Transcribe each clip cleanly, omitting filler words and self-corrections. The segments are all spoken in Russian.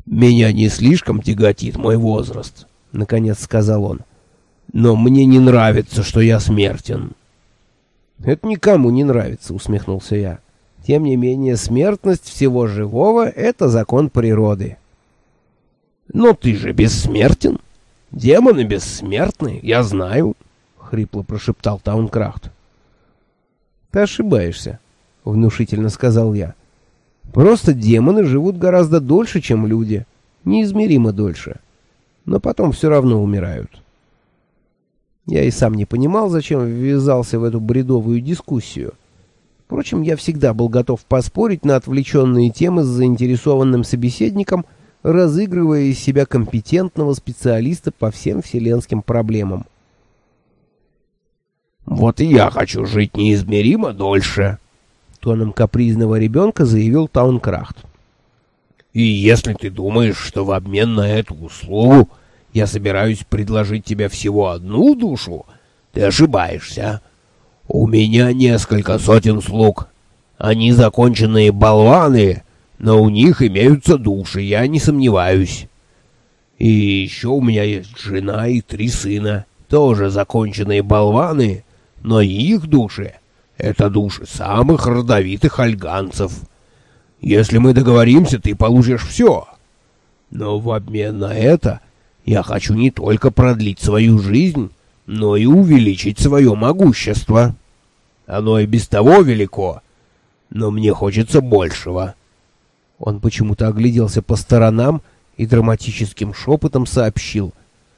«Меня не слишком тяготит мой возраст», — наконец сказал он. «Но мне не нравится, что я смертен». «Это никому не нравится», — усмехнулся я. «Тем не менее, смертность всего живого — это закон природы». «Но ты же бессмертен. Демоны бессмертны, я знаю», — хрипло прошептал Таункрахт. «Ты ошибаешься», — внушительно сказал я. «Просто демоны живут гораздо дольше, чем люди, неизмеримо дольше, но потом все равно умирают». Я и сам не понимал, зачем ввязался в эту бредовую дискуссию. Впрочем, я всегда был готов поспорить на отвлеченные темы с заинтересованным собеседником, разыгрывая из себя компетентного специалиста по всем вселенским проблемам. «Вот и я хочу жить неизмеримо дольше», — тоном капризного ребенка заявил Таункрахт. «И если ты думаешь, что в обмен на эту услугу я собираюсь предложить тебе всего одну душу, ты ошибаешься. У меня несколько сотен слуг. Они законченные болваны, но у них имеются души, я не сомневаюсь. И еще у меня есть жена и 3 сына, тоже законченные болваны, но их души — это души самых родовитых альганцев. Если мы договоримся, ты получишь все. Но в обмен на это я хочу не только продлить свою жизнь, но и увеличить свое могущество. Оно и без того велико, но мне хочется большего». Он почему-то огляделся по сторонам и драматическим шепотом сообщил: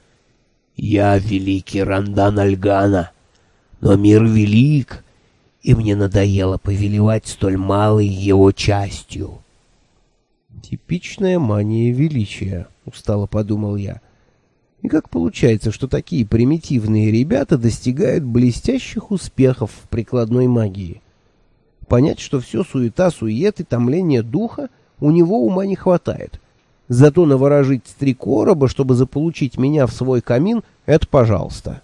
«Я великий Рандан Альгана, но мир велик, и мне надоело повелевать столь малой его частью». «Типичная мания величия», — устало подумал я. «И как получается, что такие примитивные ребята достигают блестящих успехов в прикладной магии? Понять, что все суета-сует и томление духа у него ума не хватает. Зато наворожить 3 короба, чтобы заполучить меня в свой камин, это пожалуйста».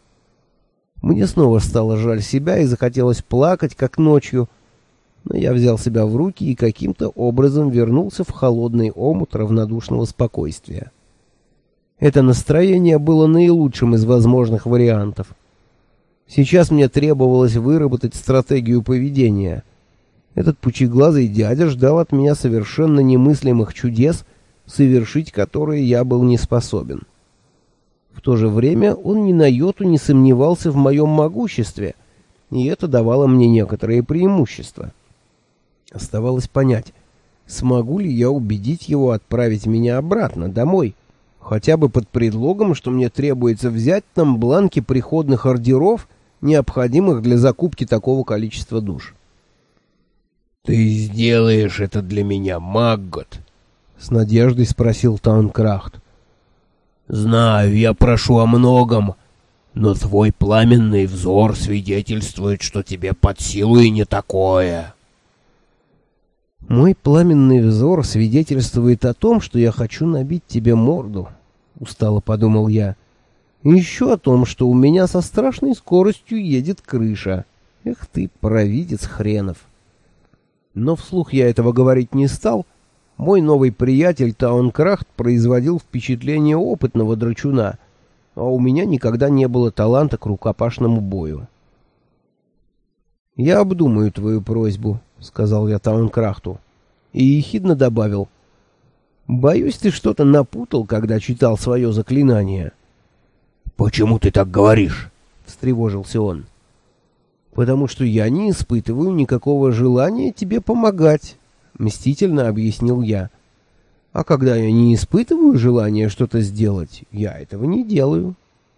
Мне снова стало жаль себя и захотелось плакать, как ночью, но я взял себя в руки и каким-то образом вернулся в холодный омут равнодушного спокойствия. Это настроение было наилучшим из возможных вариантов. Сейчас мне требовалось выработать стратегию поведения. Этот пучеглазый дядя ждал от меня совершенно немыслимых чудес, совершить которые я был не способен. В то же время он ни на йоту не сомневался в моем могуществе, и это давало мне некоторые преимущества. Оставалось понять, смогу ли я убедить его отправить меня обратно, домой, хотя бы под предлогом, что мне требуется взять там бланки приходных ордеров, необходимых для закупки такого количества душ. «Ты сделаешь это для меня, Маггот?» — с надеждой спросил Таункрахт. «Знаю, я прошу о многом, но твой пламенный взор свидетельствует, что тебе под силу и не такое». «Мой пламенный взор свидетельствует о том, что я хочу набить тебе морду», — устало подумал я. «И еще о том, что у меня со страшной скоростью едет крыша. Эх ты, провидец хренов». Но вслух я этого говорить не стал. Мой новый приятель Таункрахт производил впечатление опытного драчуна, а у меня никогда не было таланта к рукопашному бою. «Я обдумаю твою просьбу», — сказал я Таункрахту, и ехидно добавил: «Боюсь, ты что-то напутал, когда читал свое заклинание». «Почему ты так говоришь?» — встревожился он. «Потому что я не испытываю никакого желания тебе помогать», — мстительно объяснил я. «А когда я не испытываю желания что-то сделать, я этого не делаю».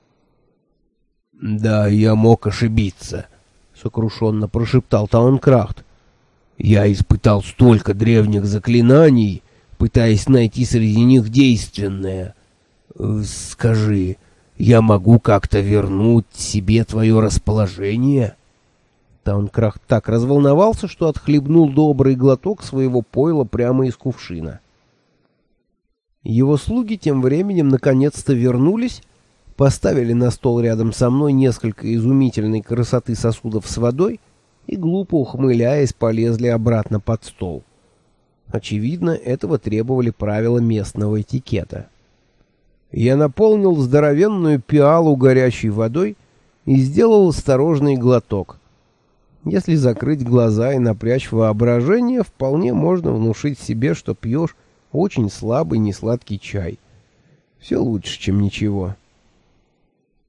«Да, я мог ошибиться», — сокрушенно прошептал Таункрахт. «Я испытал столько древних заклинаний, пытаясь найти среди них действенное. Скажи, я могу как-то вернуть себе твое расположение?» Таункрахт так разволновался, что отхлебнул добрый глоток своего пойла прямо из кувшина. Его слуги тем временем наконец-то вернулись, поставили на стол рядом со мной несколько изумительной красоты сосудов с водой и, глупо ухмыляясь, полезли обратно под стол. Очевидно, этого требовали правила местного этикета. Я наполнил здоровенную пиалу горячей водой и сделал осторожный глоток. Если закрыть глаза и напрячь воображение, вполне можно внушить себе, что пьешь очень слабый несладкий чай. Все лучше, чем ничего.